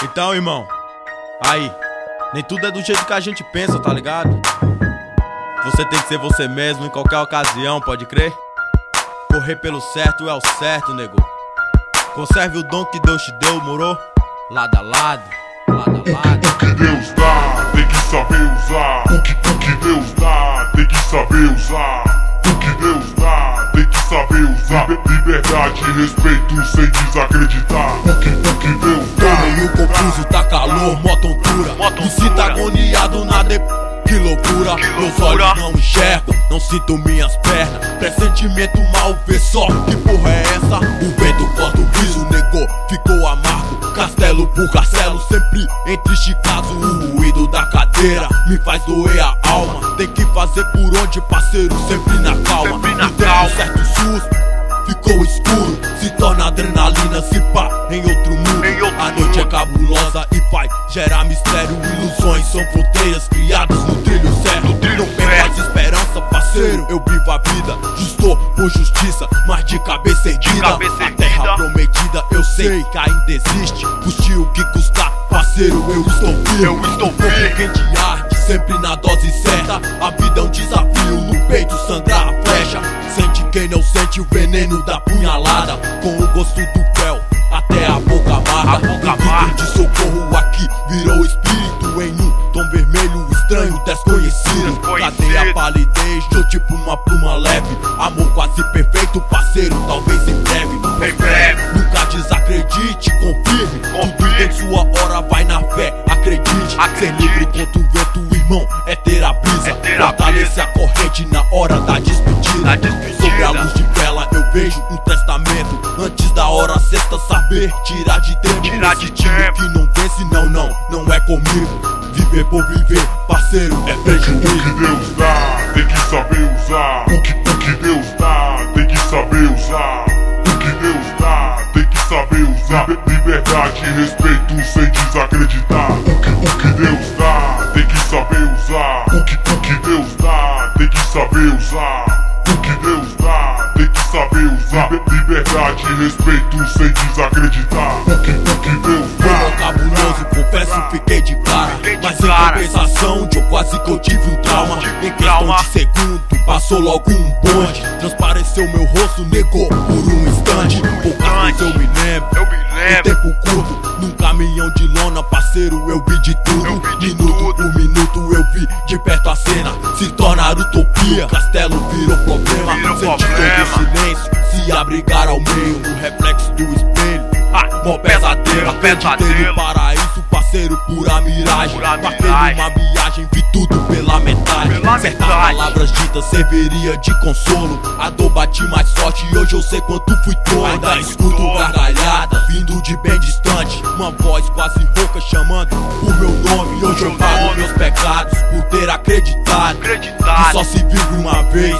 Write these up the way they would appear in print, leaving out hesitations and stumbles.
Então, irmão, aí, nem tudo é do jeito que a gente pensa, tá ligado? Você tem que ser você mesmo em qualquer ocasião, pode crer? Correr pelo certo é o certo, nego. Conserve o dom que Deus te deu, moro? Lado a lado, lado a lado. O que Deus dá, tem que saber usar. O que Deus dá, tem que saber usar. O que Deus dá, tem que saber usar. Liberdade e respeito sem desacreditar. O que Deus dá. Tô meio confuso, tá calor, mó tontura. Me sinto agoniado na Que loucura, meus olhos não enxergam, não sinto minhas pernas. Pressentimento mal vê só, que porra é essa? O vento corta o riso, negou, ficou amargo. Castelo por castelo, sempre entre chicados. O ruído da cadeira me faz doer a alma. Tem que fazer por onde, parceiro, sempre na calma. Não tem um certo susto, ficou escuro. Se torna adrenalina, se pá, em outro mundo. A noite é cabulosa e vai gerar mistério. Ilusões são fronteiras criadas no trilho certo. Não perco as esperanças, parceiro, eu vivo a vida. Justo por justiça, mas de cabeça erguida. A terra prometida, eu sei que ainda existe. Custe o que custar, parceiro, eu estou firme. Quem te arde, sempre na dose certa. A vida é um desafio, no peito sangra a flecha. Sente quem não sente o veneno da punhalada. Com o gosto do fel, até a boca amarga. O grito de socorro aqui virou espírito em um tom vermelho estranho, desconhecido. Cadê a palidez? Tô tipo uma pluma leve. Amor quase perfeito, parceiro, talvez em breve. Nunca desacredite, confirme. Tudo tem sua hora, vai na fé, acredite. Ser livre contra o vento, irmão, é ter a brisa. Fortalece a corrente na hora da despedida. Sobre a luz de vela eu vejo um testamento. Antes da hora sexta, saber tirar de tempo. Esse time que não vence, não é comigo. Viver por viver, parceiro, é prejuízo. O que Deus dá, tem que saber usar. O que Deus dá, tem que saber usar. O que Deus dá, tem que saber usar. Liberdade e respeito sem desacreditar. O que Deus dá, tem que saber usar. O que Deus dá, tem que saber usar. O que Deus dá, tem que saber usar. Liberdade e respeito sem desacreditar. O que Deus dá. Foi cabuloso, confesso, fiquei de cara. Mas em compensação, eu quase que eu tive um trauma. Em questão de segundo, passou logo um bonde. Transpareceu meu rosto, negou por um instante. Poucas coisas eu me lembro. Em tempo curto, num caminhão de lona, parceiro, eu vi de tudo. Minuto por minuto eu vi de perto a cena se tornar utopia. Castelo virou problema. Senti todo o silêncio se abrigar ao meio. No reflexo do espelho, mó pesadelo. Acreditei no paraíso, parceiro, pura miragem. Marquei uma viagem, vi tudo pela metade. Certas palavras ditas serviria de consolo. A dor bate mais forte e hoje eu sei quanto fui tolo. Ainda escuto gargalhada vindo de bem distante. Uma voz quase rouca chamando o meu nome. E hoje eu pago meus pecados por ter acreditado que só se vive uma vez.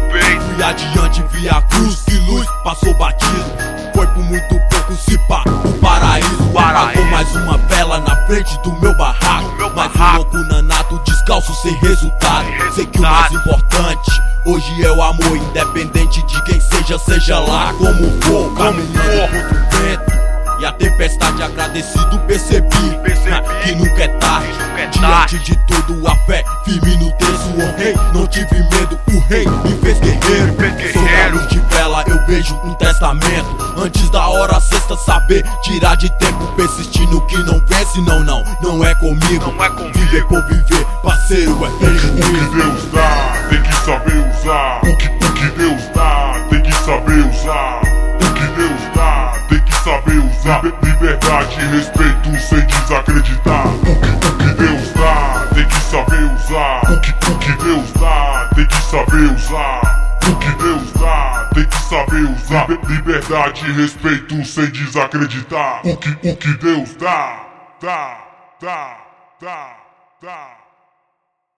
Fui adiante, vi a cruz, que luz passou batido. Foi por muito pouco, se pá, o paraíso apagou mais uma vela na frente do meu barraco. Mais um louco nanato, descalço sem resultado. Sei que o mais importante hoje é o amor, independente de quem seja lá como for. Caminhando contra o vento e a tempestade, agradecido percebi que nunca é tarde. Diante de tudo a fé, firme no terço, honrei, não tive medo, o rei me fez guerreiro. Sobre a luz de vela eu vejo um testamento. Antes da hora sexta, saber tirar de tempo. Persistir no que não vence, não é comigo. Viver por viver, parceiro, é prejuízo. O que Deus dá, tem que saber usar. O que Deus dá, tem que saber usar. O que Deus dá, tem que saber usar. Liberdade e respeito sem desacreditar. O que Deus dá, tem que saber usar. O que Deus dá, tem que saber usar. O que Deus dá, tem que saber usar. Liberdade e respeito sem desacreditar. O que Deus dá.